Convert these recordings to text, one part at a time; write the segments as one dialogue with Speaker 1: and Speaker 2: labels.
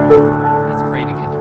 Speaker 1: Let's pray together.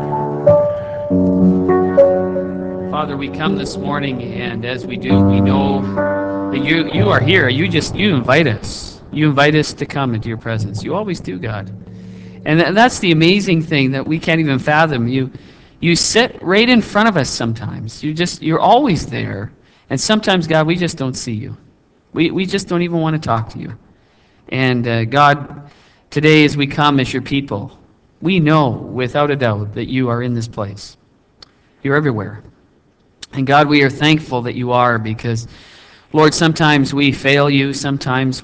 Speaker 1: Father, we come this morning, and as we do, we know that you are here. You invite us. You invite us to come into your presence. You always do, God. And that's the amazing thing that we can't even fathom. You sit right in front of us sometimes. You're always there. And sometimes, God, we just don't see you. We just don't even want to talk to you. And God, today as we come as your people, we know without a doubt that you are in this place. You're everywhere. And God, we are thankful that you are, because, Lord, sometimes we fail you. Sometimes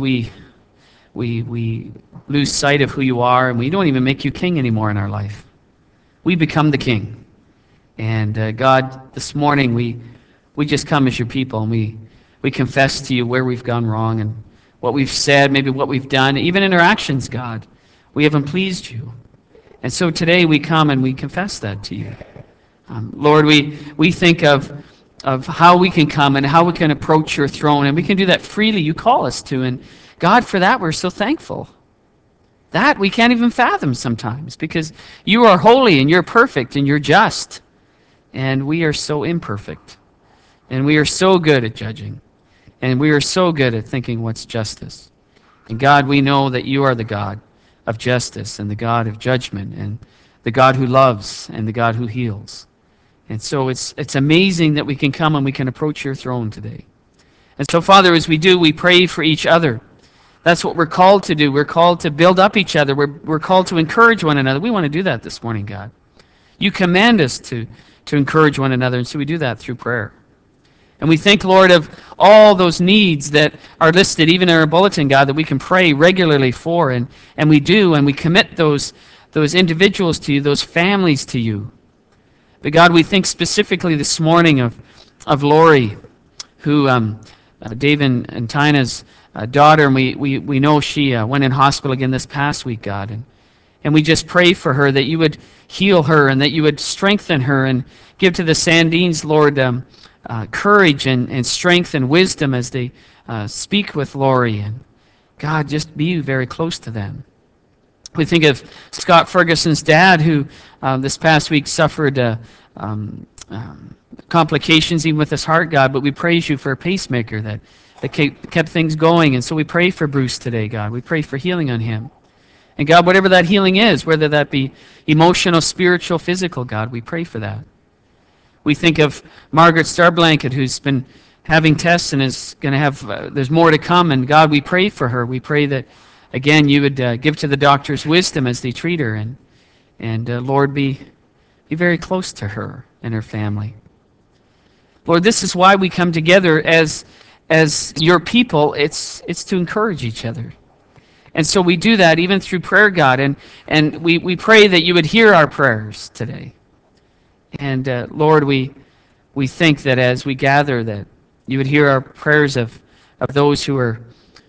Speaker 1: we lose sight of who you are, and we don't even make you king anymore in our life. We become the king. And God, this morning we just come as your people, and we confess to you where we've gone wrong and what we've said, maybe what we've done, even in our actions, God. We haven't pleased you. And so today we come and we confess that to you. Lord, we think of how we can come and how we can approach your throne, and we can do that freely. You call us to, and God, for that we're so thankful. That we can't even fathom sometimes, because you are holy and you're perfect and you're just, and we are so imperfect, and we are so good at judging, and we are so good at thinking what's justice. And God, we know that you are the God of justice and the God of judgment and the God who loves and the God who heals. And so it's amazing that we can come and we can approach your throne today. And so, Father, as we do, we pray for each other. That's what we're called to do. We're called to build up each other. We're called to encourage one another. We want to do that this morning, God. You command us to encourage one another, and so we do that through prayer. And we think, Lord, of all those needs that are listed, even in our bulletin, God, that we can pray regularly for, and we do, and we commit those individuals to you, those families to you. But God, we think specifically this morning of Lori, who David and Tina's daughter, and we know she went in hospital again this past week, God. And we just pray for her that you would heal her and that you would strengthen her and give to the Sandines, Lord, courage and strength and wisdom as they speak with Lori. And God, just be very close to them. We think of Scott Ferguson's dad, who this past week suffered complications even with his heart, God, but we praise you for a pacemaker that kept things going. And so we pray for Bruce today, God. We pray for healing on him. And God, whatever that healing is, whether that be emotional, spiritual, physical, God, we pray for that. We think of Margaret Starblanket, who's been having tests and is going to have, there's more to come. And God, we pray for her. We pray that, again, you would give to the doctors wisdom as they treat her. And Lord, be very close to her and her family. Lord, this is why we come together as your people. It's to encourage each other. And so we do that even through prayer, God. And we pray that you would hear our prayers today. And Lord, we think that as we gather, that you would hear our prayers of those who are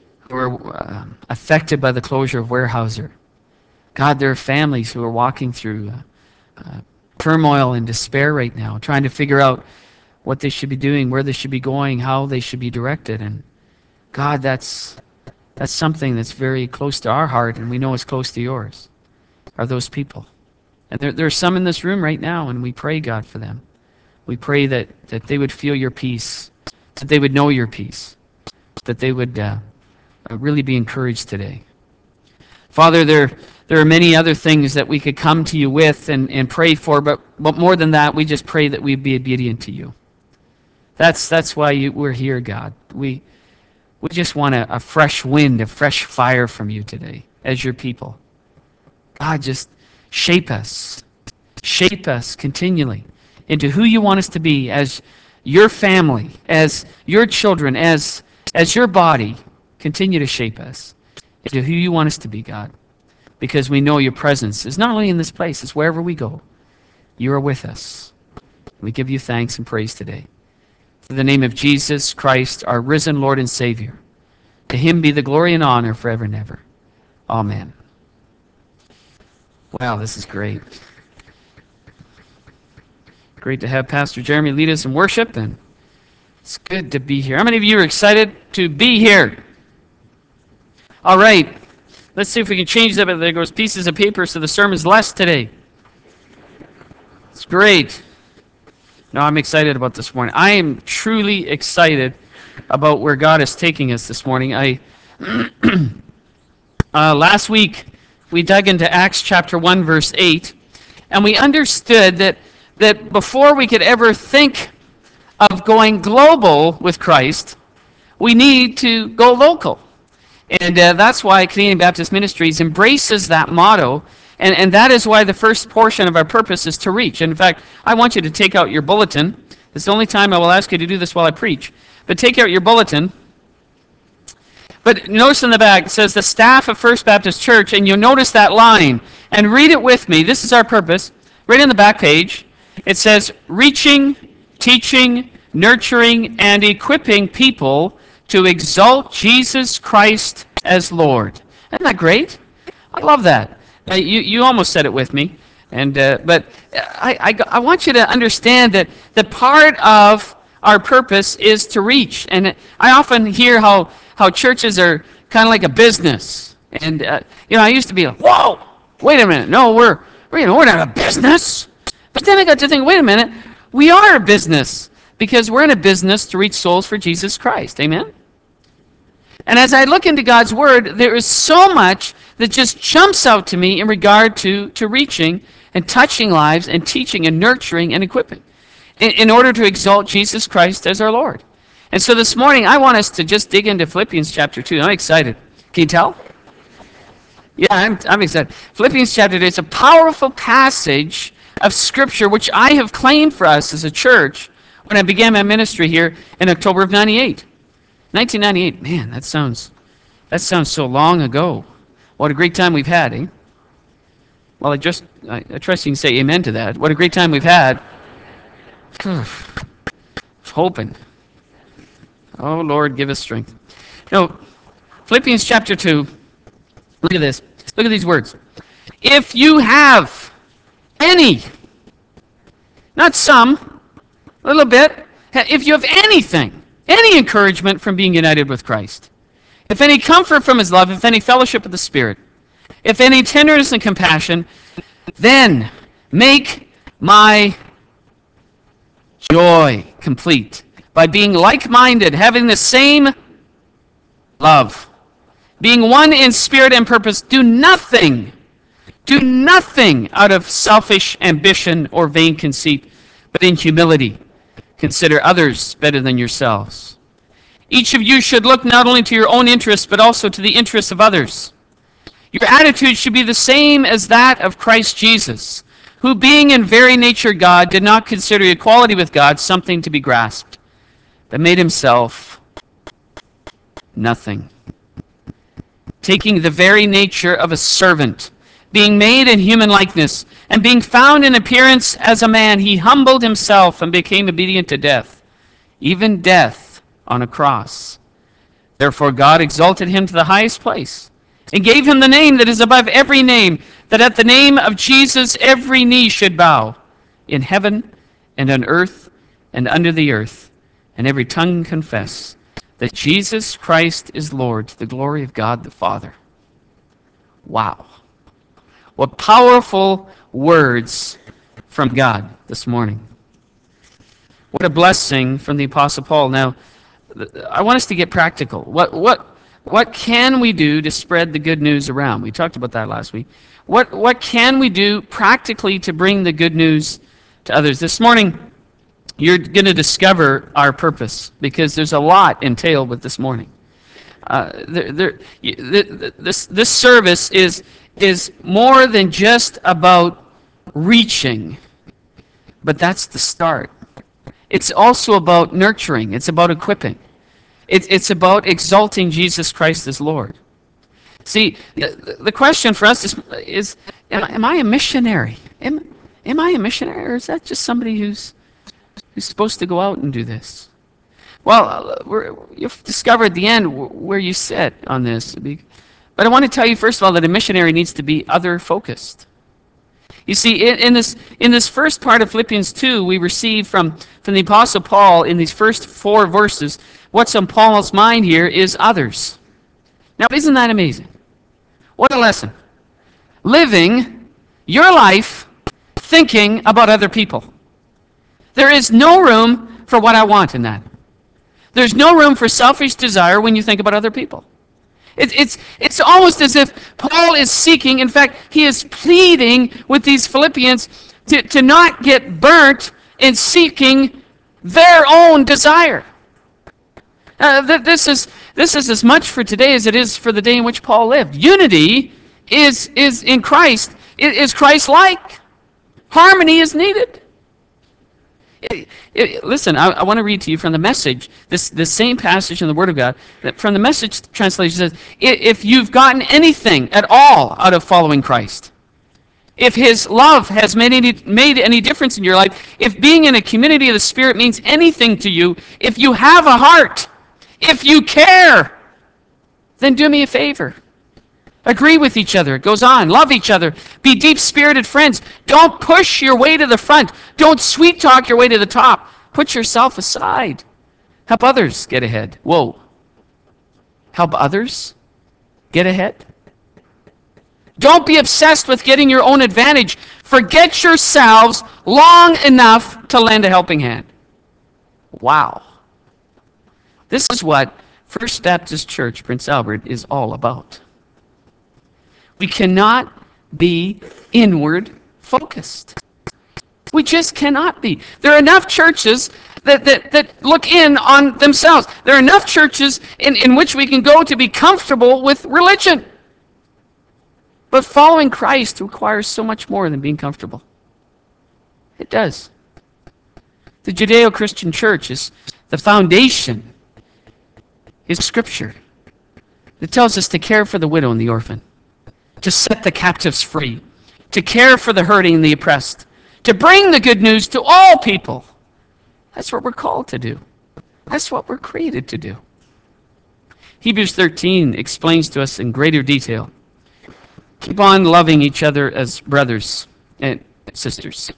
Speaker 1: affected by the closure of Weyerhaeuser. God, there are families who are walking through turmoil and despair right now, trying to figure out what they should be doing, where they should be going, how they should be directed. And God, that's something that's very close to our heart, and we know it's close to yours, are those people. And there are some in this room right now, and we pray, God, for them. We pray that they would feel your peace, that they would know your peace, that they would really be encouraged today. Father, there are many other things that we could come to you with and pray for, but more than that, we just pray that we'd be obedient to you. That's why we're here, God. We just want a fresh wind, a fresh fire from you today as your people. God, just shape us continually into who you want us to be as your family, as your children, as your body. Continue to shape us into who you want us to be, God, because we know your presence is not only in this place, it's wherever we go. You are with us. We give you thanks and praise today. In the name of Jesus Christ, our risen Lord and Savior, to him be the glory and honor forever and ever. Amen. Wow, this is great. Great to have Pastor Jeremy lead us in worship, and it's good to be here. How many of you are excited to be here? All right. Let's see if we can change that. There goes pieces of paper, so the sermon's less today. It's great. No, I'm excited about this morning. I am truly excited about where God is taking us this morning. Last week, we dug into Acts chapter 1, verse 8, and we understood that before we could ever think of going global with Christ, we need to go local. And that's why Canadian Baptist Ministries embraces that motto, and that is why the first portion of our purpose is to reach. And in fact, I want you to take out your bulletin. It's the only time I will ask you to do this while I preach. But take out your bulletin. But notice in the back, it says the staff of First Baptist Church, and you'll notice that line. And read it with me. This is our purpose. Right on the back page, it says, reaching, teaching, nurturing, and equipping people to exalt Jesus Christ as Lord. Isn't that great? I love that. You almost said it with me, but I want you to understand that part of our purpose is to reach. And I often hear how churches are kind of like a business. And I used to be like, whoa, wait a minute, no, we're not a business. But then I got to think, wait a minute, we are a business because we're in a business to reach souls for Jesus Christ. Amen. And as I look into God's Word, there is so much that just jumps out to me in regard to reaching and touching lives and teaching and nurturing and equipping in order to exalt Jesus Christ as our Lord. And so this morning, I want us to just dig into Philippians chapter 2. I'm excited. Can you tell? Yeah, I'm excited. Philippians chapter 2 is a powerful passage of Scripture which I have claimed for us as a church when I began my ministry here in October of 98. 1998, man, that sounds so long ago. What a great time we've had, eh? Well, I trust you can say amen to that. What a great time we've had. I was hoping. Oh, Lord, give us strength. Philippians chapter 2, look at this. Look at these words. If you have any, not some, a little bit, if you have anything, any encouragement from being united with Christ, if any comfort from his love, if any fellowship of the Spirit, if any tenderness and compassion, then make my joy complete by being like-minded, having the same love, being one in spirit and purpose. Do nothing out of selfish ambition or vain conceit, but in humility consider others better than yourselves. Each of you should look not only to your own interests, but also to the interests of others. Your attitude should be the same as that of Christ Jesus, who being in very nature God, did not consider equality with God something to be grasped, but made himself nothing, taking the very nature of a servant, being made in human likeness, and being found in appearance as a man, he humbled himself and became obedient to death, even death on a cross. Therefore God exalted him to the highest place and gave him the name that is above every name, that at the name of Jesus every knee should bow, in heaven and on earth and under the earth, and every tongue confess that Jesus Christ is Lord, to the glory of God the Father. Wow. What powerful words from God this morning. What a blessing from the Apostle Paul. Now, I want us to get practical. What can we do to spread the good news around? We talked about that last week. What can we do practically to bring the good news to others? This morning, you're going to discover our purpose, because there's a lot entailed with this morning. This service is more than just about reaching, but that's the start. It's also about nurturing. It's about equipping. It's about exalting Jesus Christ as Lord. See, the question for us is am I a missionary? Am I a missionary, or is that just somebody who's supposed to go out and do this? Well, you've discovered at the end where you sit on this. But I want to tell you, first of all, that a missionary needs to be other-focused. You see, in this first part of Philippians 2, we receive from the Apostle Paul, in these first 4 verses, what's on Paul's mind here is others. Now, isn't that amazing? What a lesson. Living your life thinking about other people. There is no room for what I want in that. There's no room for selfish desire when you think about other people. It's almost as if Paul is seeking, in fact, he is pleading with these Philippians to not get burnt in seeking their own desire. This is as much for today as it is for the day in which Paul lived. Unity is in Christ, is Christ-like. Harmony is needed. Listen, I want to read to you from the Message, this same passage in the Word of God, that from the Message translation says, if you've gotten anything at all out of following Christ, if His love has made any difference in your life, if being in a community of the Spirit means anything to you, if you have a heart, if you care, then do me a favor. Agree with each other. It goes on. Love each other. Be deep-spirited friends. Don't push your way to the front. Don't sweet-talk your way to the top. Put yourself aside. Help others get ahead. Whoa. Help others get ahead? Don't be obsessed with getting your own advantage. Forget yourselves long enough to lend a helping hand. Wow. This is what First Baptist Church, Prince Albert, is all about. We cannot be inward focused. We just cannot be. There are enough churches that look in on themselves. There are enough churches in which we can go to be comfortable with religion. But following Christ requires so much more than being comfortable. It does. The Judeo-Christian church is the foundation, is Scripture. It tells us to care for the widow and the orphan, to set the captives free, to care for the hurting and the oppressed, to bring the good news to all people. That's what we're called to do. That's what we're created to do. Hebrews 13 explains to us in greater detail. Keep on loving each other as brothers and sisters.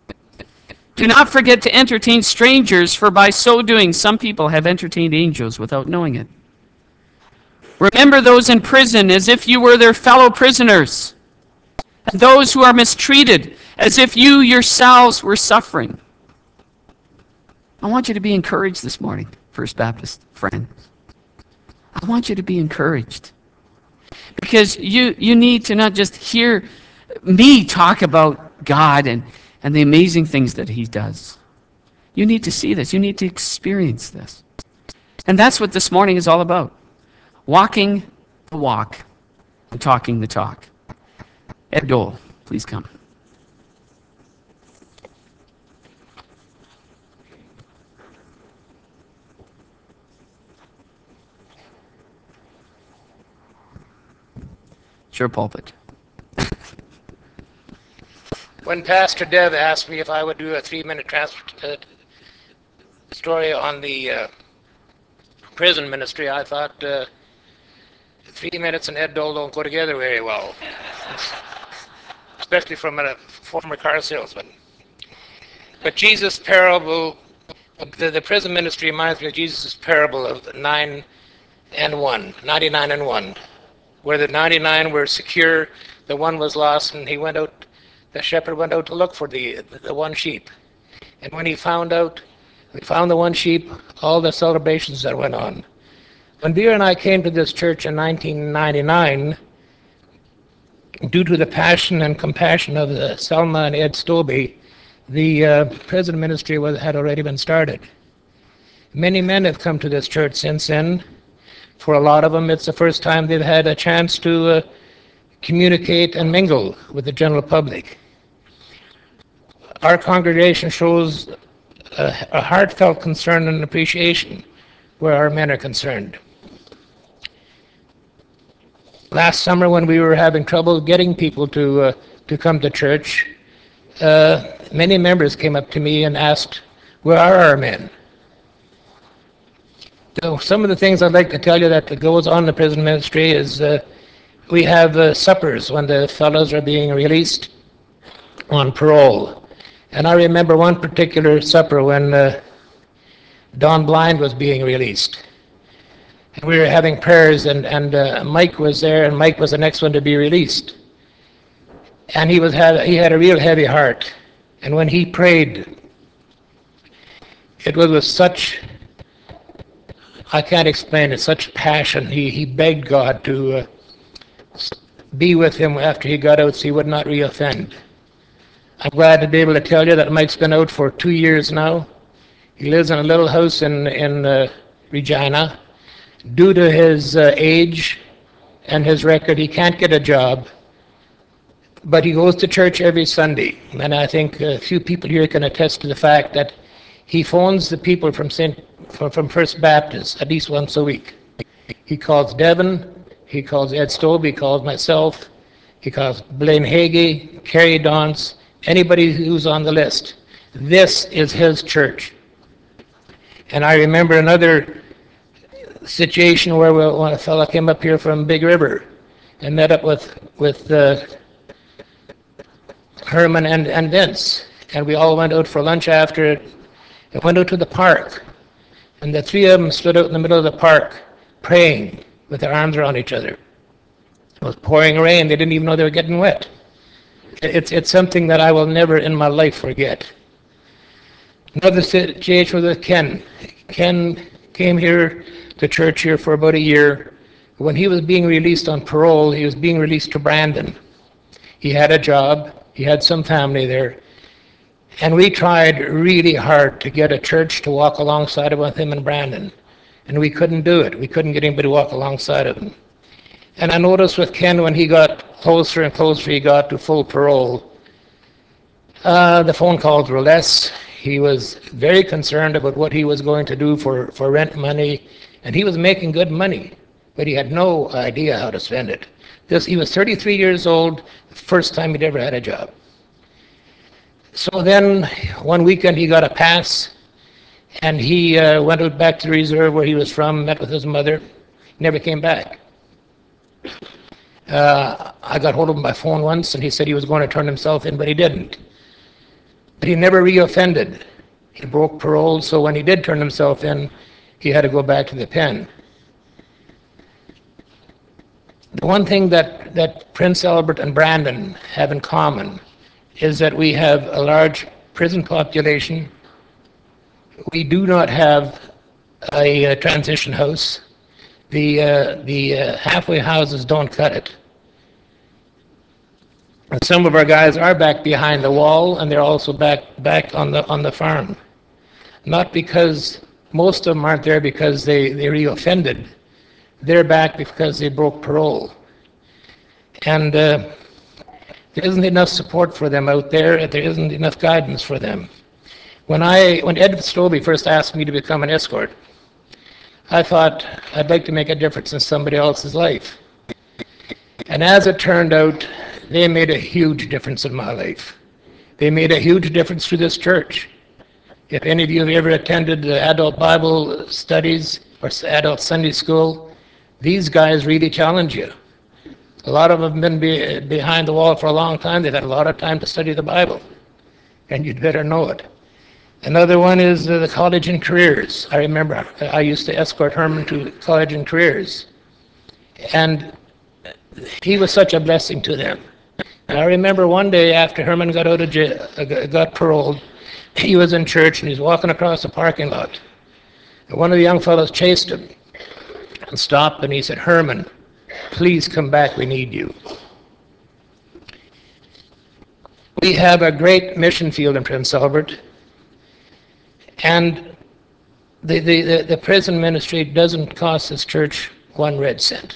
Speaker 1: Do not forget to entertain strangers, for by so doing some people have entertained angels without knowing it. Remember those in prison as if you were their fellow prisoners, and those who are mistreated as if you yourselves were suffering. I want you to be encouraged this morning, First Baptist friends. I want you to be encouraged. Because you need to not just hear me talk about God and the amazing things that He does. You need to see this. You need to experience this. And that's what this morning is all about. Walking the walk and talking the talk. Ed Dole, please come. It's your pulpit.
Speaker 2: When Pastor Dev asked me if I would do a 3-minute story on the prison ministry, I thought 3 minutes and Ed Dole don't go together very well, especially from a former car salesman. But Jesus' parable, the prison ministry reminds me of Jesus' parable of 99 and 1, where the 99 were secure, the one was lost, and the shepherd went out to look for the one sheep. And when he found the one sheep, all the celebrations that went on. When Vera and I came to this church in 1999, due to the passion and compassion of Selma and Ed Stobie, the prison ministry had already been started. Many men have come to this church since then. For a lot of them, it's the first time they've had a chance to communicate and mingle with the general public. Our congregation shows a heartfelt concern and appreciation where our men are concerned. Last summer, when we were having trouble getting people to come to church, many members came up to me and asked, "Where are our men?" So some of the things I'd like to tell you that goes on in the prison ministry is we have suppers when the fellows are being released on parole. And I remember one particular supper when Don Blind was being released. And we were having prayers, and Mike was there, and Mike was the next one to be released. And he had a real heavy heart. And when he prayed, it was with such, I can't explain it, such passion. He begged God to be with him after he got out so he would not reoffend. I'm glad to be able to tell you that Mike's been out for 2 years now. He lives in a little house in Regina. Due to his age and his record, he can't get a job, but he goes to church every Sunday. And I think a few people here can attest to the fact that he phones the people from First Baptist at least once a week. He calls Devin, he calls Ed Stobbe, he calls myself, he calls Blaine Hagee, Kerry Dance, anybody who's on the list. This is his church. And I remember another situation where when a fellow came up here from Big River and met up with Herman and Vince, and we all went out for lunch after it, and went out to the park, and the three of them stood out in the middle of the park praying with their arms around each other. It was pouring rain. They didn't even know they were getting wet. It's something that I will never in my life forget. Another situation was with Ken. Ken came here to church here for about a year. When he was being released on parole, he was being released to Brandon. He had a job. He had some family there. And we tried really hard to get a church to walk alongside of him and Brandon. And we couldn't do it. We couldn't get anybody to walk alongside of him. And I noticed with Ken, when he got closer and closer he got to full parole, the phone calls were less. He was very concerned about what he was going to do for rent money. And he was making good money, but he had no idea how to spend it. He was 33 years old, the first time he'd ever had a job. So then one weekend he got a pass, and he went out back to the reserve where he was from, met with his mother, never came back. I got hold of him by phone once, and he said he was going to turn himself in, but he didn't. But he never reoffended. He broke parole, so when he did turn himself in, he had to go back to the pen. The one thing that Prince Albert and Brandon have in common is that we have a large prison population. We do not have a transition house. The halfway houses don't cut it. And some of our guys are back behind the wall, and they're also back on the farm. Not because most of them aren't there because they reoffended. They're back because they broke parole. And there isn't enough support for them out there. There isn't enough guidance for them. When Ed Stobbe first asked me to become an escort, I thought I'd like to make a difference in somebody else's life. And as it turned out, they made a huge difference in my life. They made a huge difference to this church. If any of you have ever attended the adult Bible studies or adult Sunday school, these guys really challenge you. A lot of them have been behind the wall for a long time. They've had a lot of time to study the Bible, and you'd better know it. Another one is the college and careers. I remember I used to escort Herman to college and careers, and he was such a blessing to them. And I remember one day after Herman got out of jail, got paroled, he was in church and he was walking across the parking lot. And one of the young fellows chased him and stopped, and he said, "Herman, please come back, we need you." We have a great mission field in Prince Albert, and the prison ministry doesn't cost this church 1 red cent.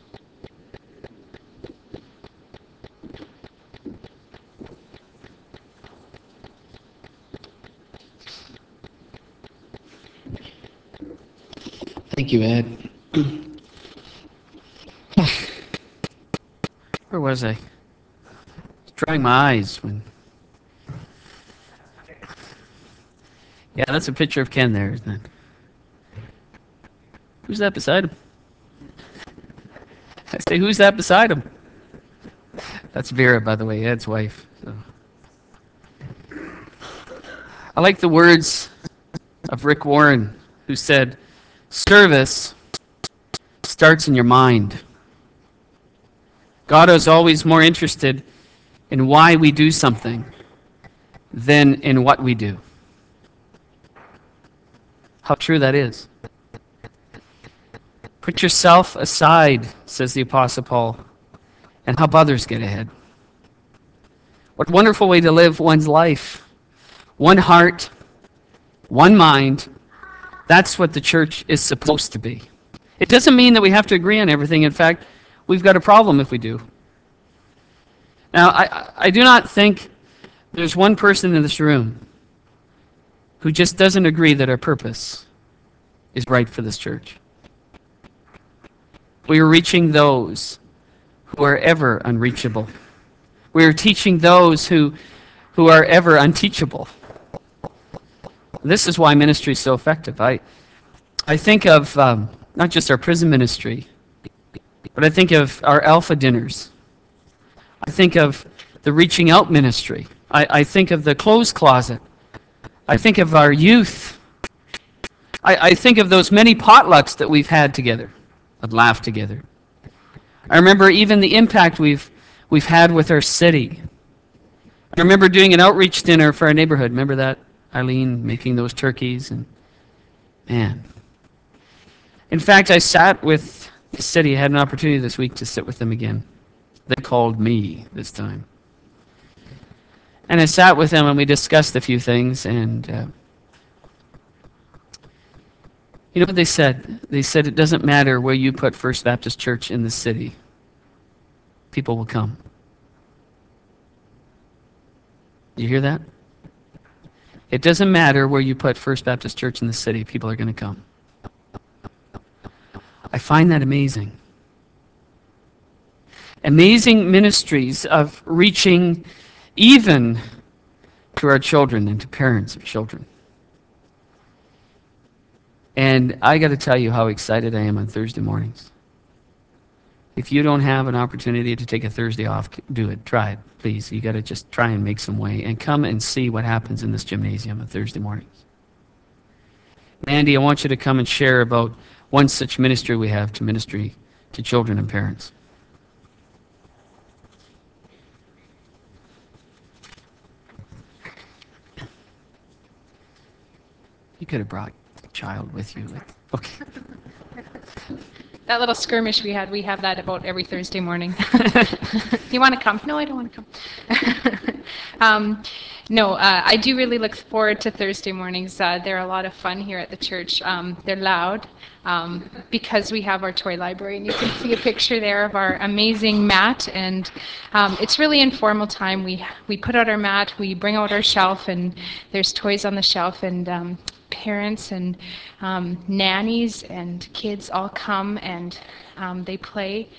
Speaker 3: Thank you, Ed.
Speaker 1: Where was I? Drying my eyes when. Yeah, that's a picture of Ken there, isn't it? Who's that beside him? I say, who's that beside him? That's Vera, by the way, Ed's wife. So. I like the words of Rick Warren, who said, "Service starts in your mind. God is always more interested in why we do something than in what we do. How true that is. Put yourself aside, says the Apostle Paul, and help others get ahead. What a wonderful way to live one's life. One heart, one mind. That's what the church is supposed to be. It doesn't mean that we have to agree on everything. In fact, we've got a problem if we do. Now, I do not think there's one person in this room who just doesn't agree that our purpose is right for this church. We are reaching those who are ever unreachable. We are teaching those who are ever unteachable. This is why ministry is so effective. I think of not just our prison ministry, but I think of our Alpha dinners. I think of the reaching out ministry. I think of the clothes closet. I think of our youth. I think of those many potlucks that we've had together and laughed together. I remember even the impact we've had with our city. I remember doing an outreach dinner for our neighborhood. Remember that? Eileen making those turkeys, and man. In fact, I sat with the city. I had an opportunity this week to sit with them again. They called me this time. And I sat with them and we discussed a few things, and you know what they said? They said it doesn't matter where you put First Baptist Church in the city. People will come. You hear that? It doesn't matter where you put First Baptist Church in the city. People are going to come. I find that amazing. Amazing ministries of reaching even to our children and to parents of children. And I got to tell you how excited I am on Thursday mornings. If you don't have an opportunity to take a Thursday off, do it. Try it, please. You got to just try and make some way and come and see what happens in this gymnasium on Thursday mornings. Mandy, I want you to come and share about one such ministry we have to ministry to children and parents. You could have brought a child with you. Okay.
Speaker 3: That little skirmish we have that about every Thursday morning. You want to come? No, I don't want to come. No, I do really look forward to Thursday mornings. They're a lot of fun here at the church. They're loud because we have our toy library, and you can see a picture there of our amazing mat. And it's really informal time. We put out our mat, we bring out our shelf, and there's toys on the shelf, and parents and nannies and kids all come and they play.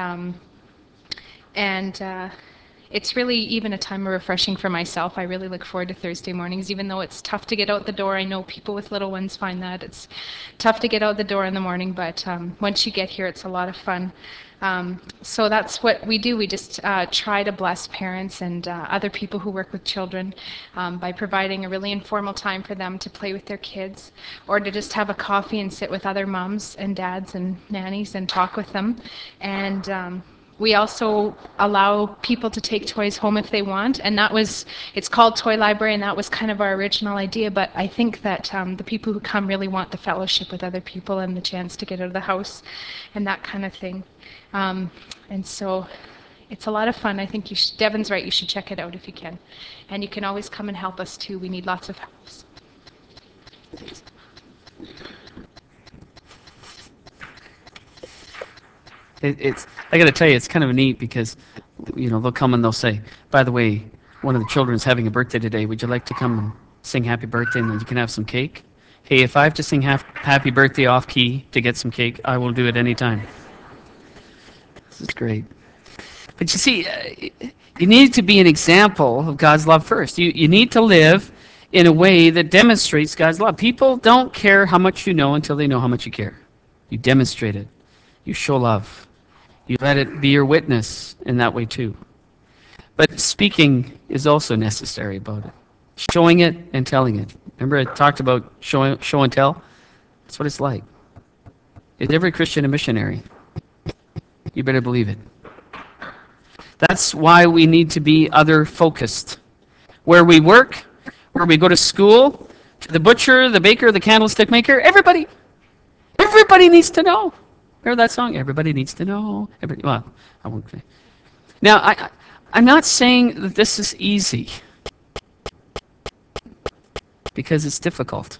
Speaker 3: It's really even a time of refreshing for myself. I really look forward to Thursday mornings, even though it's tough to get out the door. I know people with little ones find that it's tough to get out the door in the morning, but once you get here, it's a lot of fun. So that's what we do. We just try to bless parents and other people who work with children by providing a really informal time for them to play with their kids, or to just have a coffee and sit with other moms and dads and nannies and talk with them. And we also allow people to take toys home if they want, and it's called Toy Library, and that was kind of our original idea, but I think that the people who come really want the fellowship with other people and the chance to get out of the house and that kind of thing. And so it's a lot of fun. I think Devin's right, you should check it out if you can. And you can always come and help us too. We need lots of help.
Speaker 1: I got to tell you, it's kind of neat because, they'll come and they'll say, by the way, one of the children's having a birthday today. Would you like to come and sing happy birthday, and then you can have some cake? Hey, if I have to sing happy birthday off key to get some cake, I will do it anytime. This is great. But you see, you need to be an example of God's love first. You need to live in a way that demonstrates God's love. People don't care how much you know until they know how much you care. You demonstrate it. You show love. You let it be your witness in that way too. But speaking is also necessary about it. Showing it and telling it. Remember I talked about show and tell? That's what it's like. Is every Christian a missionary? You better believe it. That's why we need to be other focused. Where we work, where we go to school, to the butcher, the baker, the candlestick maker, everybody needs to know. Remember that song? Everybody needs to know. Well, I won't say. Now, I'm not saying that this is easy, because it's difficult.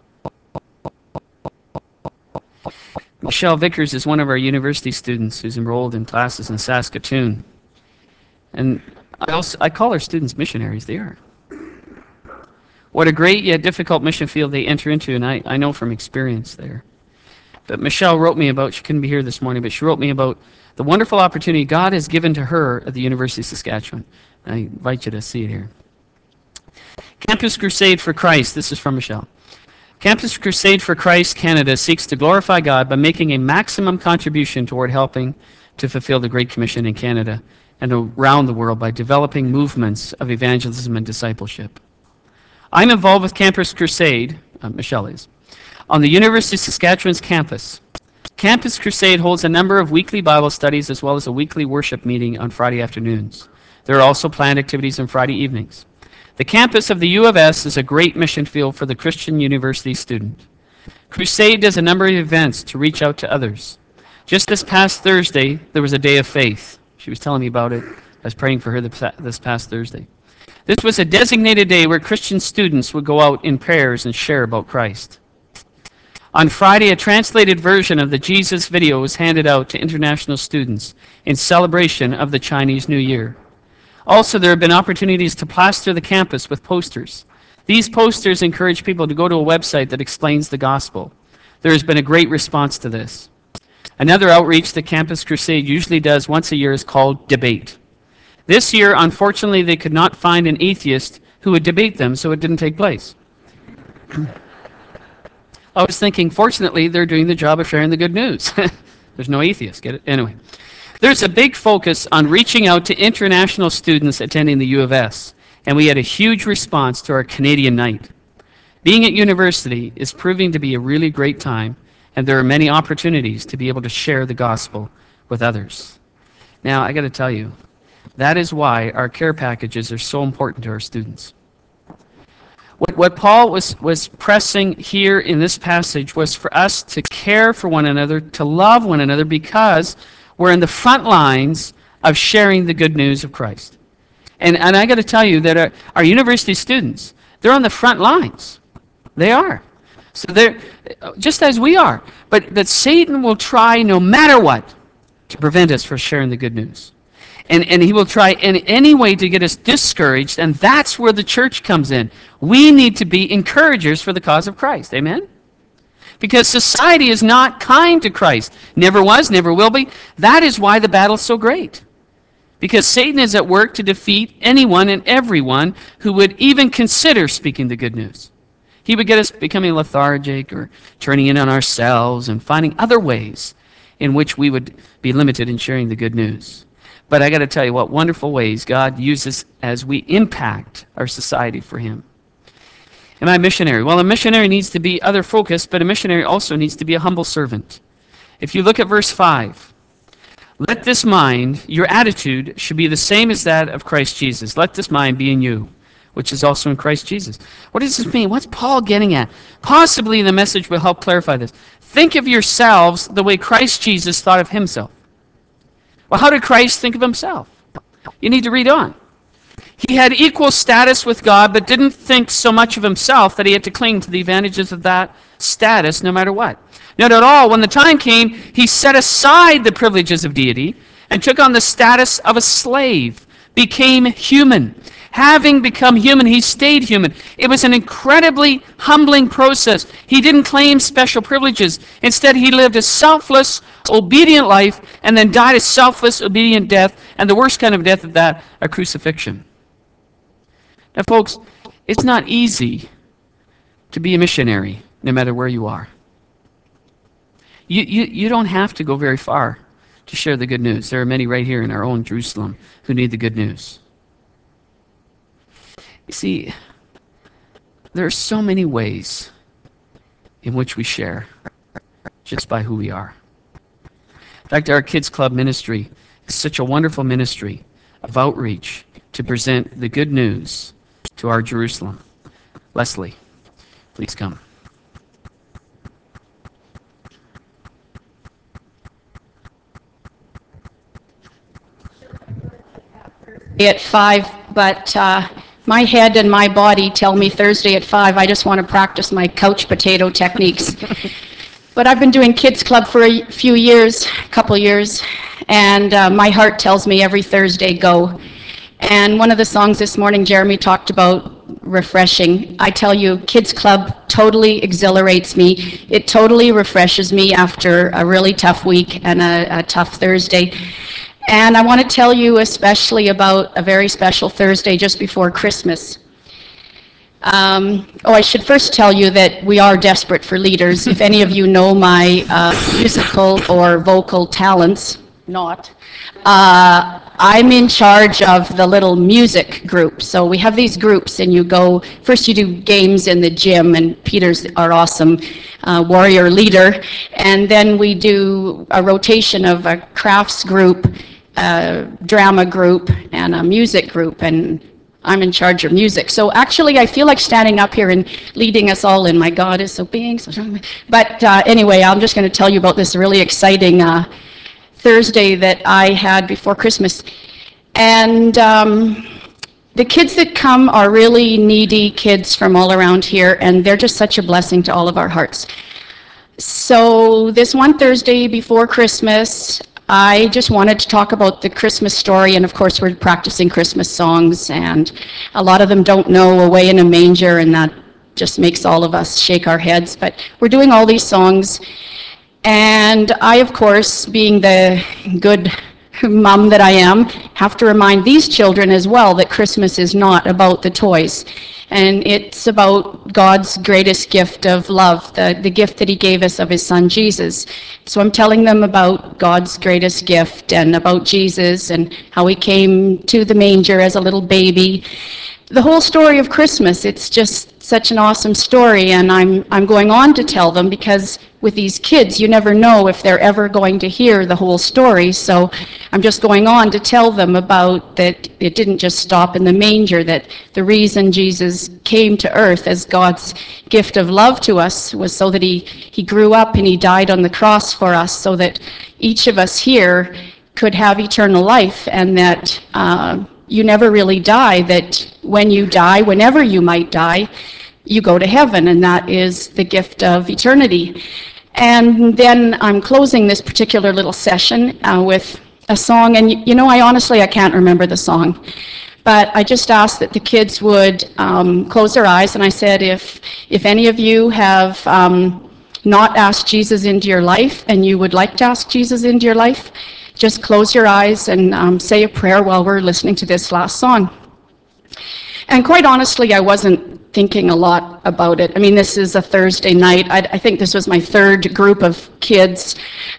Speaker 1: Michelle Vickers is one of our university students who's enrolled in classes in Saskatoon. And I call our students missionaries. They are. What a great yet difficult mission field they enter into, and I know from experience there. But Michelle wrote me about, she couldn't be here this morning, but she wrote me about the wonderful opportunity God has given to her at the University of Saskatchewan. I invite you to see it here. Campus Crusade for Christ, this is from Michelle. Campus Crusade for Christ Canada seeks to glorify God by making a maximum contribution toward helping to fulfill the Great Commission in Canada and around the world by developing movements of evangelism and discipleship. I'm involved with Campus Crusade, Michelle is, on the University of Saskatchewan's campus. Campus Crusade holds a number of weekly Bible studies as well as a weekly worship meeting on Friday afternoons. There are also planned activities on Friday evenings. The campus of the U of S is a great mission field for the Christian University student. Crusade does a number of events to reach out to others. Just this past Thursday, there was a day of faith. She was telling me about it. I was praying for her this past Thursday. This was a designated day where Christian students would go out in prayers and share about Christ. On Friday, a translated version of the Jesus video was handed out to international students in celebration of the Chinese New Year. Also, there have been opportunities to plaster the campus with posters. These posters encourage people to go to a website that explains the gospel. There has been a great response to this. Another outreach that Campus Crusade usually does once a year is called Debate. This year, unfortunately, they could not find an atheist who would debate them, so it didn't take place. I was thinking, fortunately, they're doing the job of sharing the good news. There's no atheists, get it? Anyway. There's a big focus on reaching out to international students attending the U of S, and we had a huge response to our Canadian night. Being at university is proving to be a really great time, and there are many opportunities to be able to share the gospel with others. Now, I got to tell you, that is why our care packages are so important to our students. What Paul was pressing here in this passage was for us to care for one another, to love one another, because we're in the front lines of sharing the good news of Christ. And I got to tell you that our university students, they're on the front lines. They are. So they're just as we are. But Satan will try no matter what to prevent us from sharing the good news. And he will try in any way to get us discouraged, and that's where the church comes in. We need to be encouragers for the cause of Christ. Amen? Because society is not kind to Christ. Never was, never will be. That is why the battle's so great. Because Satan is at work to defeat anyone and everyone who would even consider speaking the good news. He would get us becoming lethargic or turning in on ourselves and finding other ways in which we would be limited in sharing the good news. But I got to tell you what wonderful ways God uses as we impact our society for him. Am I a missionary? Well, a missionary needs to be other focused, but a missionary also needs to be a humble servant. If you look at verse 5, let this mind, your attitude, should be the same as that of Christ Jesus. Let this mind be in you, which is also in Christ Jesus. What does this mean? What's Paul getting at? Possibly the message will help clarify this. Think of yourselves the way Christ Jesus thought of himself. Well, how did Christ think of himself? You need to read on. He had equal status with God, but didn't think so much of himself that he had to cling to the advantages of that status no matter what. Not at all. When the time came, he set aside the privileges of deity and took on the status of a slave, became human. Having become human, he stayed human. It was an incredibly humbling process. He didn't claim special privileges. Instead, he lived a selfless, obedient life and then died a selfless, obedient death, and the worst kind of death of that, a crucifixion. Now, folks, it's not easy to be a missionary, no matter where you are. You don't have to go very far to share the good news. There are many right here in our own Jerusalem who need the good news. You see, there are so many ways in which we share just by who we are. In fact, our Kids Club ministry is such a wonderful ministry of outreach to present the good news to our Jerusalem. Leslie, please come.
Speaker 4: At 5, but my head and my body tell me Thursday at 5. I just want to practice my couch potato techniques. But I've been doing Kids Club for a few years, couple years, and my heart tells me every Thursday, go. And one of the songs this morning, Jeremy talked about refreshing. I tell you, Kids Club totally exhilarates me. It totally refreshes me after a really tough week and a tough Thursday. And I want to tell you especially about a very special Thursday just before Christmas. I should first tell you that we are desperate for leaders. If any of you know my musical or vocal talents, I'm in charge of the little music group. So we have these groups, and you go, first you do games in the gym, and Peter's our awesome warrior leader, and then we do a rotation of a crafts group, drama group, and a music group, and I'm in charge of music. So actually I feel like standing up here and leading us all in My God is so big. But anyway, I'm just going to tell you about this really exciting Thursday that I had before Christmas. And the kids that come are really needy kids from all around here, and they're just such a blessing to all of our hearts. So this one Thursday before Christmas, I just wanted to talk about the Christmas story, and of course we're practicing Christmas songs, and a lot of them don't know Away in a Manger, and that just makes all of us shake our heads, but we're doing all these songs. And I, of course, being the good mom that I am, have to remind these children as well that Christmas is not about the toys. And it's about God's greatest gift of love, the gift that he gave us of his son Jesus. So I'm telling them about God's greatest gift and about Jesus and how he came to the manger as a little baby. The whole story of Christmas, it's just such an awesome story, and I'm going on to tell them because with these kids, you never know if they're ever going to hear the whole story, so I'm just going on to tell them about that it didn't just stop in the manger, that the reason Jesus came to earth as God's gift of love to us was so that he grew up and he died on the cross for us so that each of us here could have eternal life, and that you never really die, that when you die, whenever you might die, you go to heaven, and that is the gift of eternity. And then I'm closing this particular little session with a song, and you know, I can't remember the song, but I just asked that the kids would close their eyes, and I said, if any of you have not asked Jesus into your life, and you would like to ask Jesus into your life, just close your eyes and say a prayer while we're listening to this last song. And quite honestly, I wasn't thinking a lot about it. I mean, this is a Thursday night. I think this was my third group of kids.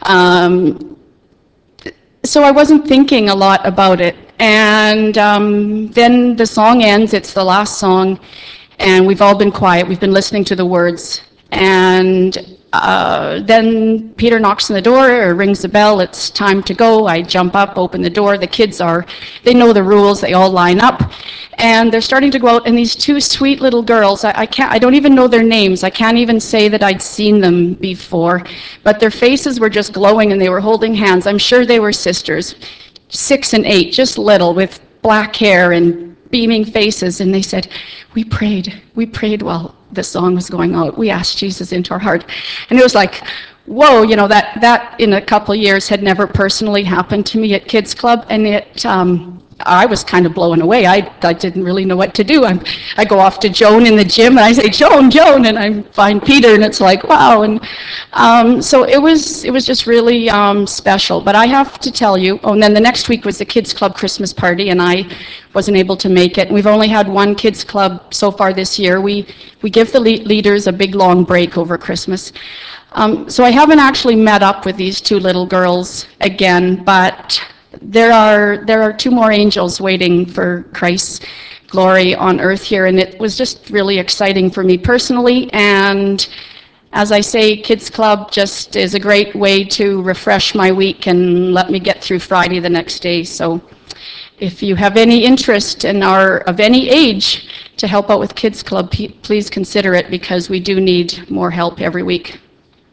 Speaker 4: So I wasn't thinking a lot about it. And then the song ends, it's the last song, and we've all been quiet. We've been listening to the words. And then Peter knocks on the door or rings the bell. It's time to go. I jump up, open the door. The kids they know the rules. They all line up. And they're starting to go out, and these two sweet little girls, I don't even know their names. I can't even say that I'd seen them before, but their faces were just glowing, and they were holding hands. I'm sure they were sisters, 6 and 8, just little, with black hair and beaming faces. And they said, we prayed while the song was going out. We asked Jesus into our heart. And it was like, whoa, you know, that in a couple years had never personally happened to me at Kids Club, and I was kind of blown away. I didn't really know what to do. I go off to Joan in the gym, and I say, Joan, and I find Peter, and it's like, wow. And so it was just really special. But I have to tell you, and then the next week was the Kids Club Christmas party, and I wasn't able to make it. We've only had one Kids Club so far this year. We give the leaders a big long break over Christmas. So I haven't actually met up with these two little girls again, but there are two more angels waiting for Christ's glory on earth here, and it was just really exciting for me personally, and As I say, Kids Club just is a great way to refresh my week and let me get through Friday the next day. So if you have any interest and are of any age to help out with Kids Club, please consider it, because we do need more help every week.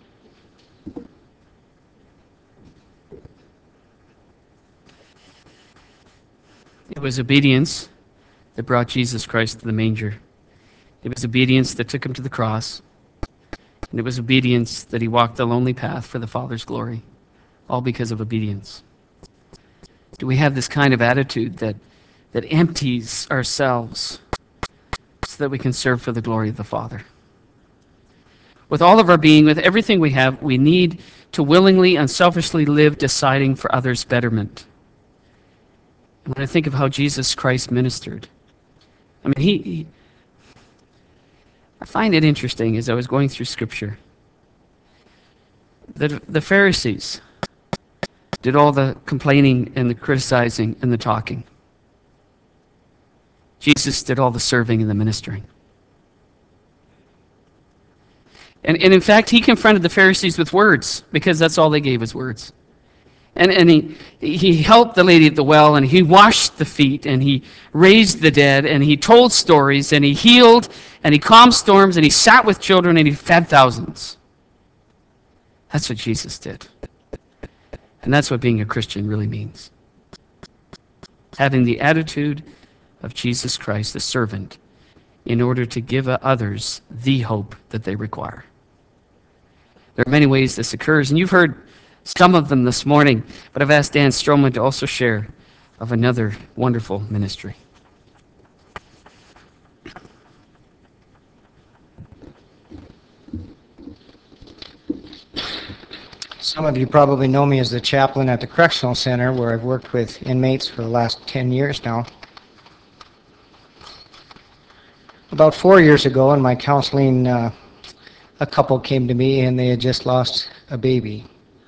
Speaker 1: It was obedience that brought Jesus Christ to the manger. It was obedience that took him to the cross. And it was obedience that he walked the lonely path for the Father's glory, all because of obedience. Do we have this kind of attitude that empties ourselves so that we can serve for the glory of the Father? With all of our being, with everything we have, we need to willingly, unselfishly live deciding for others' betterment. And when I think of how Jesus Christ ministered, I mean, I find it interesting as I was going through Scripture that the Pharisees did all the complaining and the criticizing and the talking. Jesus did all the serving and the ministering. And in fact, he confronted the Pharisees with words, because that's all they gave was words. And he helped the lady at the well, and he washed the feet, and he raised the dead, and he told stories, and he healed, and he calmed storms, and he sat with children, and he fed thousands. That's what Jesus did. And that's what being a Christian really means. Having the attitude of Jesus Christ, the servant, in order to give others the hope that they require. There are many ways this occurs, and you've heard some of them this morning, but I've asked Dan Stroman to also share of another wonderful ministry.
Speaker 5: Some of you probably know me as the chaplain at the Correctional Center, where I've worked with inmates for the last 10 years now. About 4 years ago in my counseling, a couple came to me and they had just lost a baby.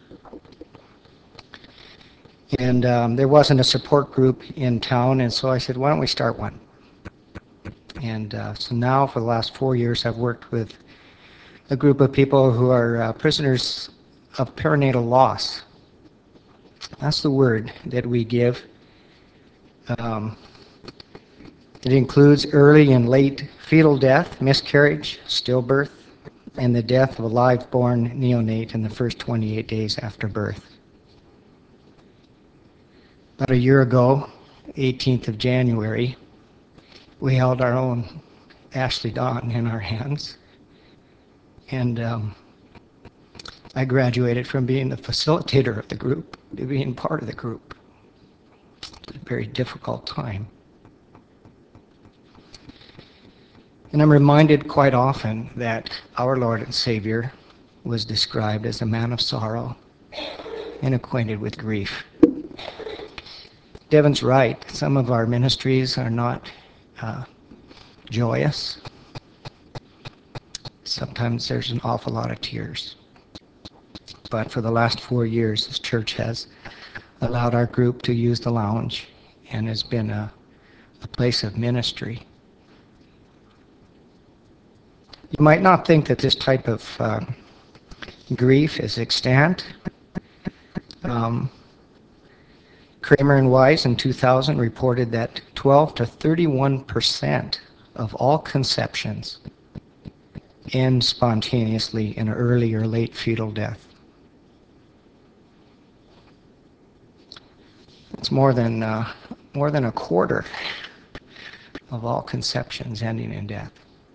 Speaker 5: And there wasn't a support group in town, and so I said, why don't we start one? And so now for the last 4 years I've worked with a group of people who are prisoners of perinatal loss. That's the word that we give. It includes early and late fetal death, miscarriage, stillbirth, and the death of a live-born neonate in the first 28 days after birth. About a year ago, 18th of January, we held our own Ashley Dawn in our hands. And I graduated from being the facilitator of the group to being part of the group. It's a very difficult time. And I'm reminded quite often that our Lord and Savior was described as a man of sorrow and acquainted with grief. Devin's right. Some of our ministries are not joyous. Sometimes there's an awful lot of tears. But for the last 4 years, this church has allowed our group to use the lounge and has been a place of ministry. You might not think that this type of grief is extant. Kramer and Wise in 2000 reported that 12 to 31% of all conceptions end spontaneously in early or late fetal death. It's more than a quarter of all conceptions ending in death.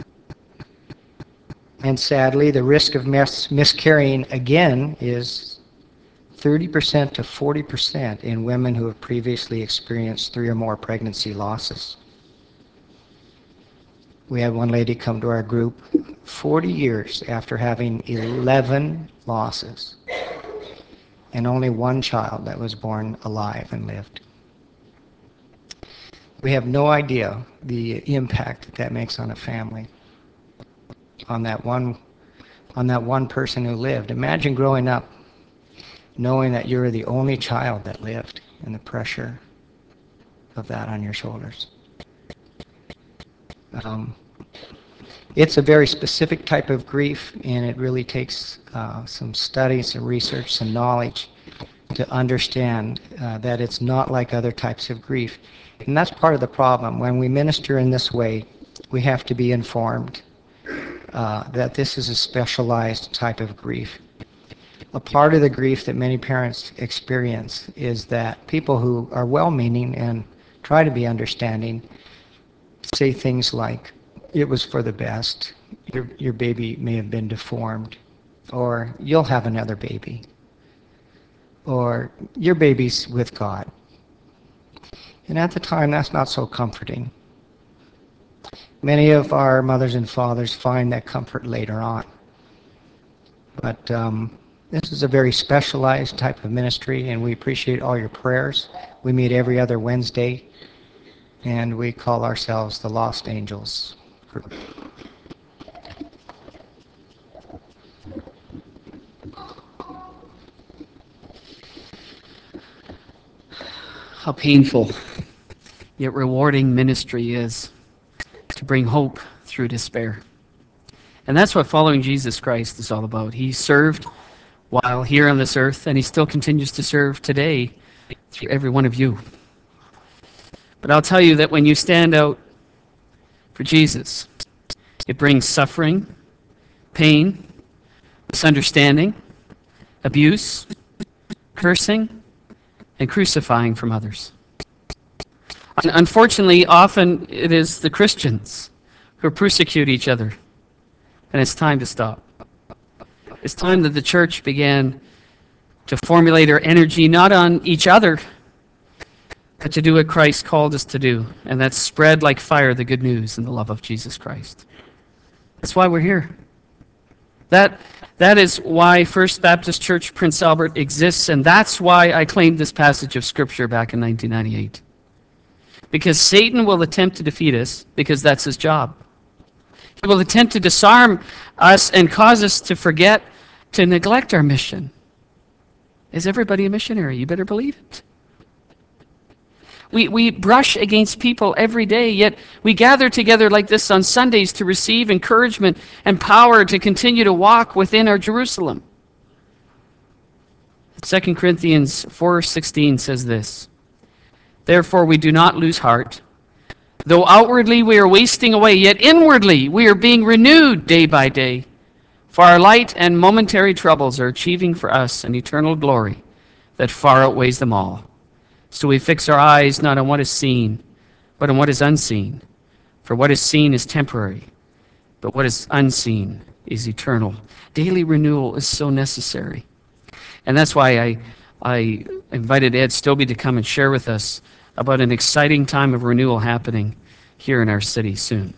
Speaker 5: And sadly, the risk of miscarrying again is 30% to 40% in women who have previously experienced 3 or more pregnancy losses. We had one lady come to our group 40 years after having 11 losses and only one child that was born alive and lived. We have no idea the impact that makes on a family, on that one person who lived. Imagine growing up knowing that you were the only child that lived and the pressure of that on your shoulders. It's a very specific type of grief, and it really takes some study, some research, some knowledge to understand that it's not like other types of grief. And that's part of the problem. When we minister in this way, we have to be informed that this is a specialized type of grief. A part of the grief that many parents experience is that people who are well-meaning and try to be understanding say things like, it was for the best, your baby may have been deformed, or you'll have another baby, or your baby's with God. And at the time, that's not so comforting. Many of our mothers and fathers find that comfort later on. But this is a very specialized type of ministry, and we appreciate all your prayers. We meet every other Wednesday, and we call ourselves the Lost Angels Group.
Speaker 1: How painful yet rewarding ministry is to bring hope through despair. And that's what following Jesus Christ is all about. He served while here on this earth, and he still continues to serve today through every one of you. But I'll tell you that when you stand out for Jesus, it brings suffering, pain, misunderstanding, abuse, cursing, and crucifying from others. And unfortunately, often it is the Christians who persecute each other. And it's time to stop. It's time that the church began to formulate our energy not on each other, but to do what Christ called us to do, and that's spread like fire the good news and the love of Jesus Christ. That's why we're here. That is why First Baptist Church Prince Albert exists, and that's why I claimed this passage of Scripture back in 1998. Because Satan will attempt to defeat us, because that's his job. He will attempt to disarm us and cause us to forget, to neglect our mission. Is everybody a missionary? You better believe it. We brush against people every day, yet we gather together like this on Sundays to receive encouragement and power to continue to walk within our Jerusalem. 2 Corinthians 4:16 says this, "Therefore we do not lose heart. Though outwardly we are wasting away, yet inwardly we are being renewed day by day. For our light and momentary troubles are achieving for us an eternal glory that far outweighs them all. So we fix our eyes not on what is seen, but on what is unseen. For what is seen is temporary, but what is unseen is eternal." Daily renewal is so necessary. And that's why I invited Ed Stobie to come and share with us about an exciting time of renewal happening here in our city soon.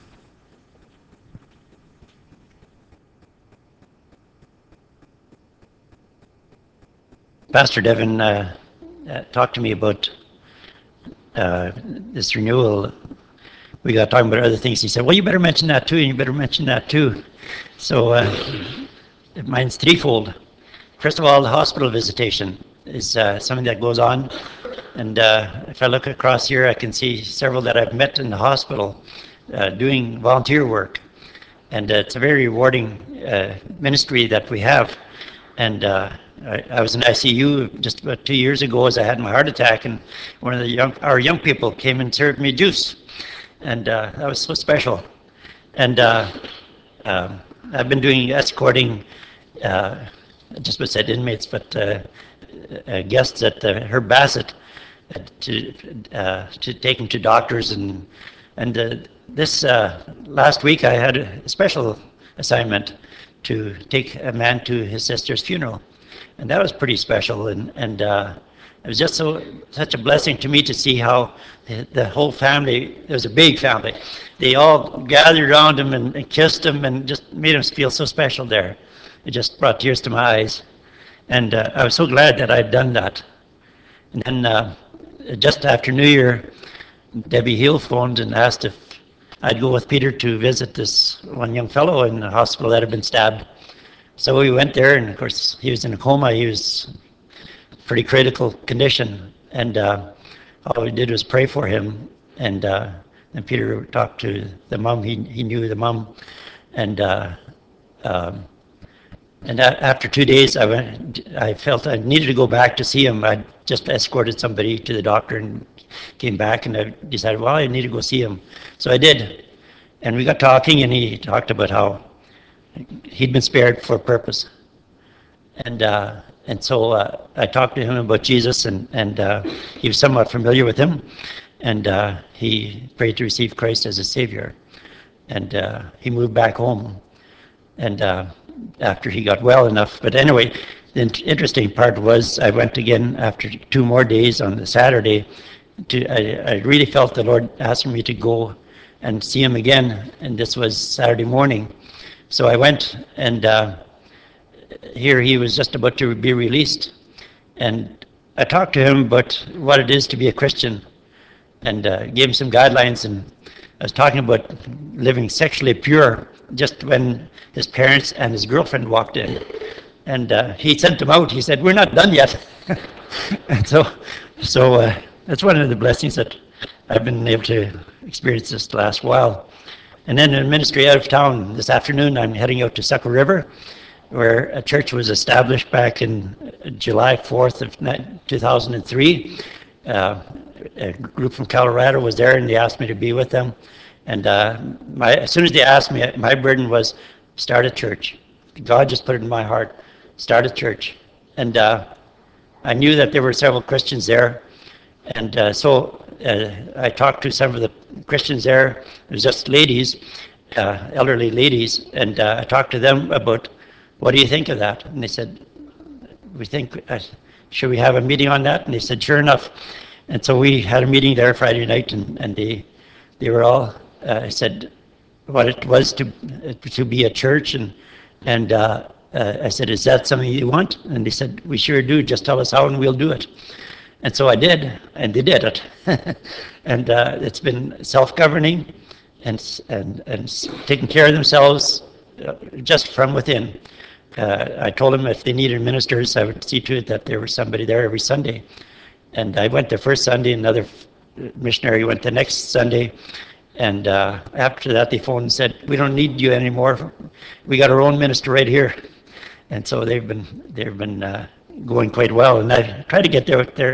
Speaker 6: Pastor Devin talked to me about this renewal. We got talking about other things. He said, well, you better mention that too, and you better mention that too. So mine's threefold. First of all, the hospital visitation is something that goes on. And if I look across here, I can see several that I've met in the hospital doing volunteer work. And it's a very rewarding ministry that we have. And I was in ICU just about 2 years ago as I had my heart attack, and one of our young people came and served me juice. And that was so special. And I've been doing escorting, just what said inmates, but guests at Herb Bassett to take them to doctors. And this last week I had a special assignment to take a man to his sister's funeral. And that was pretty special. And it was just such a blessing to me to see how the whole family, it was a big family, they all gathered around him and kissed him and just made him feel so special there. It just brought tears to my eyes. And I was so glad that I'd done that. And then just after New Year, Debbie Hill phoned and asked if I'd go with Peter to visit this one young fellow in the hospital that had been stabbed. So we went there, and of course he was in a coma. He was pretty critical condition, and all we did was pray for him. And Peter talked to the mom. He knew the mom, And after 2 days, I felt I needed to go back to see him. I just escorted somebody to the doctor and came back, and I decided, well, I need to go see him. So I did. And we got talking, and he talked about how he'd been spared for a purpose. And so I talked to him about Jesus, and he was somewhat familiar with him. And he prayed to receive Christ as a Savior. And he moved back home. And after he got well enough. But anyway, the interesting part was I went again after 2 more days on the Saturday. I really felt the Lord asking me to go and see him again, and this was Saturday morning. So I went, and here he was just about to be released. And I talked to him about what it is to be a Christian, and gave him some guidelines. And I was talking about living sexually pure just when his parents and his girlfriend walked in. And he sent them out. He said, "We're not done yet." And so that's one of the blessings that I've been able to experience this last while. And then in ministry out of town this afternoon, I'm heading out to Sucker River, where a church was established back in July 4th of 2003. A group from Colorado was there, and they asked me to be with them. And as soon as they asked me, my burden was start a church. God just put it in my heart, start a church. And I knew that there were several Christians there. And so I talked to some of the Christians there. It was just ladies, elderly ladies. And I talked to them about, what do you think of that? And they said, we think, should we have a meeting on that? And they said, sure enough. And so we had a meeting there Friday night, and they were all said what it was to be a church, and I said, is that something you want? And they said, we sure do. Just tell us how, and we'll do it. And so I did, and they did it. And it's been self-governing and taking care of themselves just from within. I told them if they needed ministers, I would see to it that there was somebody there every Sunday. And I went the first Sunday, another missionary went the next Sunday. And after that, they phoned and said, we don't need you anymore. We got our own minister right here. And so they've been going quite well. And I try to get there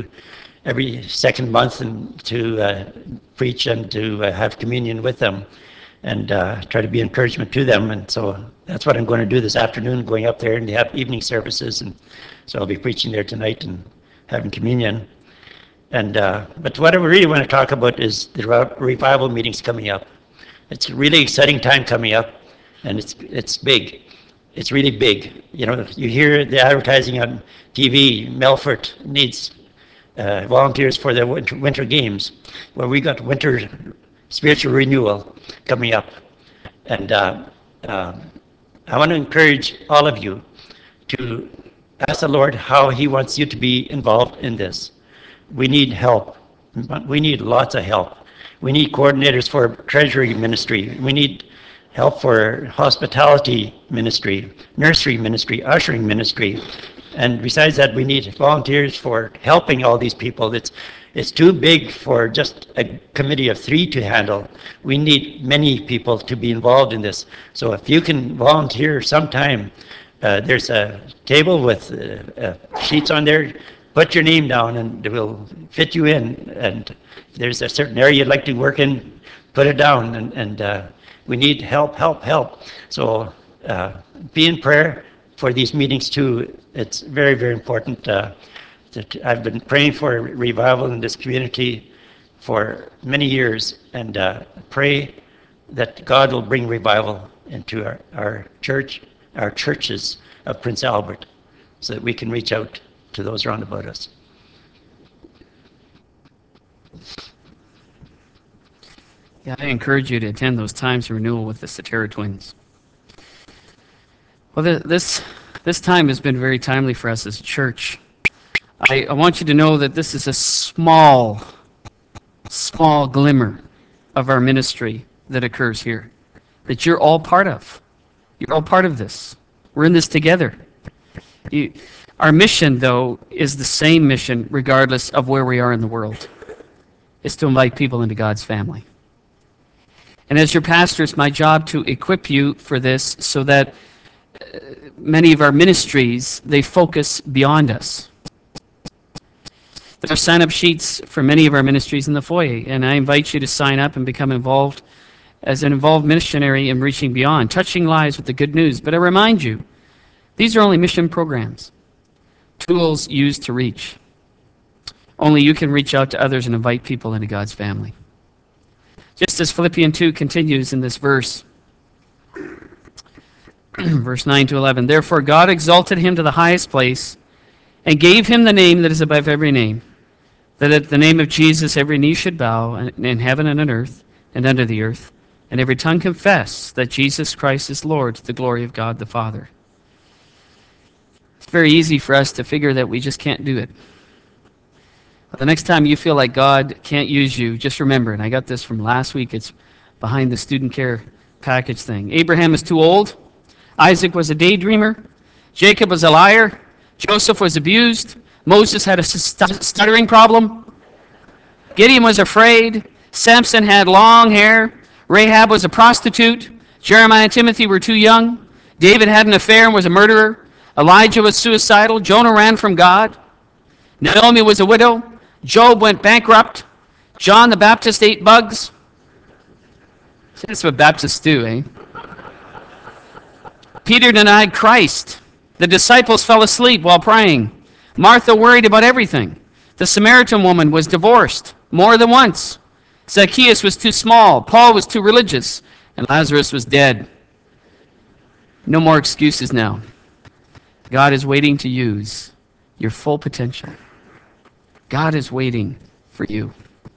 Speaker 6: every second month, and to preach and to have communion with them, and try to be encouragement to them. And so that's what I'm going to do this afternoon, going up there, and they have evening services. And so I'll be preaching there tonight and having communion. And but what I really want to talk about is the revival meetings coming up. It's a really exciting time coming up, and it's big. It's really big. You know, you hear the advertising on TV. Melfort needs volunteers for the winter games, where we got winter spiritual renewal coming up. And I want to encourage all of you to ask the Lord how He wants you to be involved in this. We need help. We need lots of help. We need coordinators for treasury ministry. We need help for hospitality ministry, nursery ministry, ushering ministry. And besides that, we need volunteers for helping all these people. It's too big for just a committee of 3 to handle. We need many people to be involved in this. So if you can volunteer sometime, there's a table with sheets on there. Put your name down, and we'll fit you in. And if there's a certain area you'd like to work in, put it down. And we need help. So be in prayer for these meetings too. It's very, very important. I've been praying for revival in this community for many years, and pray that God will bring revival into our church, our churches of Prince Albert, so that we can reach out to those around about us.
Speaker 1: Yeah, I encourage you to attend those times of renewal with the Satara twins. Well, this time has been very timely for us as a church. I want you to know that this is a small glimmer of our ministry that occurs here, that you're all part of. You're all part of this. We're in this together. Our mission, though, is the same mission regardless of where we are in the world. It's to invite people into God's family. And as your pastor, it's my job to equip you for this so that many of our ministries, they focus beyond us. There are sign-up sheets for many of our ministries in the foyer, and I invite you to sign up and become involved as an involved missionary in reaching beyond, touching lives with the good news. But I remind you, these are only mission programs, tools used to reach. Only you can reach out to others and invite people into God's family. Just as Philippians 2 continues in this verse, verse 9 to 11, therefore God exalted him to the highest place and gave him the name that is above every name, that at the name of Jesus every knee should bow in heaven and on earth and under the earth, and every tongue confess that Jesus Christ is Lord to the glory of God the Father. It's very easy for us to figure that we just can't do it. The next time you feel like God can't use you, just remember, and I got this from last week, it's behind the student care package thing. Abraham is too old. Isaac was a daydreamer. Jacob was a liar. Joseph was abused. Moses had a stuttering problem. Gideon was afraid. Samson had long hair. Rahab was a prostitute. Jeremiah and Timothy were too young. David had an affair and was a murderer. Elijah was suicidal. Jonah ran from God. Naomi was a widow. Job went bankrupt. John the Baptist ate bugs. See, that's what Baptists do, eh? Peter denied Christ. The disciples fell asleep while praying. Martha worried about everything. The Samaritan woman was divorced more than once. Zacchaeus was too small. Paul was too religious. And Lazarus was dead. No more excuses now. God is waiting to use your full potential. God is waiting for you.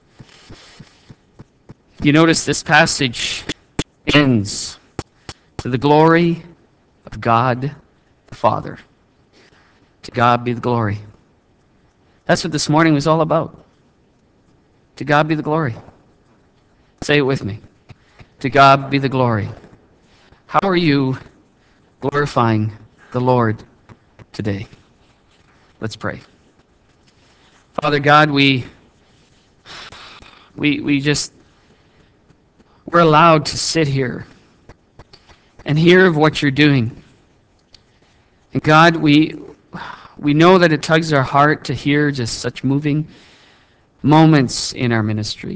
Speaker 1: You notice this passage ends to the glory of God the Father. To God be the glory. That's what this morning was all about. To God be the glory. Say it with me. To God be the glory. How are you glorifying the Lord today? Let's pray. Father God, we're allowed to sit here and hear of what you're doing. And God, we know that it tugs our heart to hear just such moving moments in our ministry.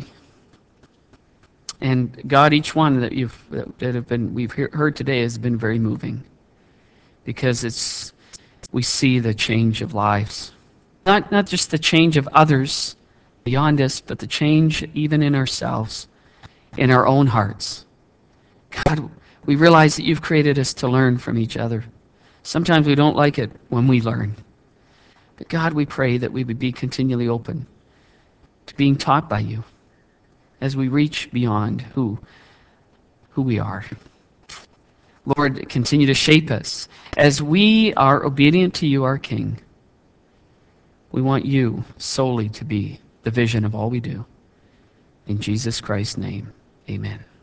Speaker 1: And God, each one that we've heard today has been very moving, because we see the change of lives. Not just the change of others beyond us, but the change even in ourselves, in our own hearts. God, we realize that you've created us to learn from each other. Sometimes we don't like it when we learn. But God, we pray that we would be continually open to being taught by you as we reach beyond who we are. Lord, continue to shape us. As we are obedient to you, our King, we want you solely to be the vision of all we do. In Jesus Christ's name, amen.